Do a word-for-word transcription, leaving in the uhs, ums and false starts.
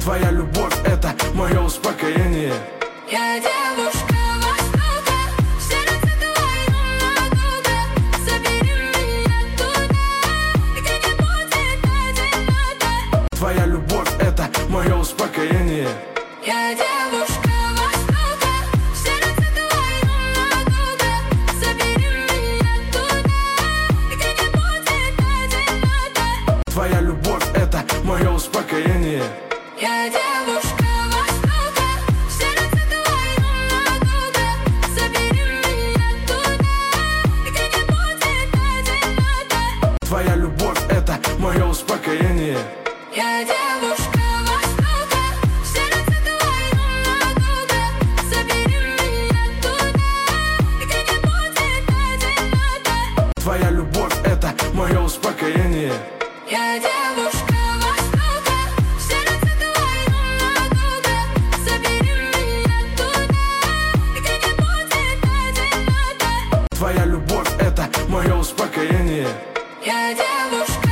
Твоя любовь — это мое успокоение. Я девушка востока, в сердце твоем надолго. Забери меня туда, где не будет одиноко. Твоя любовь — это мое успокоение. Я девушка востока, в сердце твоем надолго. Забери меня туда, где не будет одиноко. Твоя любовь — это мое успокоение. Я девушка востока, в сердце твоем надолго. Забери меня туда, где не будет одиноко. Твоя любовь — это мое успокоение. Я девушка востока, в сердце твоем надолго. Забери меня туда, где не будет одиноко. Твоя любовь — это мое успокоение. Я девушка востока, в сердце твоем надолго. Забери меня туда, где не будет одиноко. Твоя любовь — это мое успокоение. Я девушка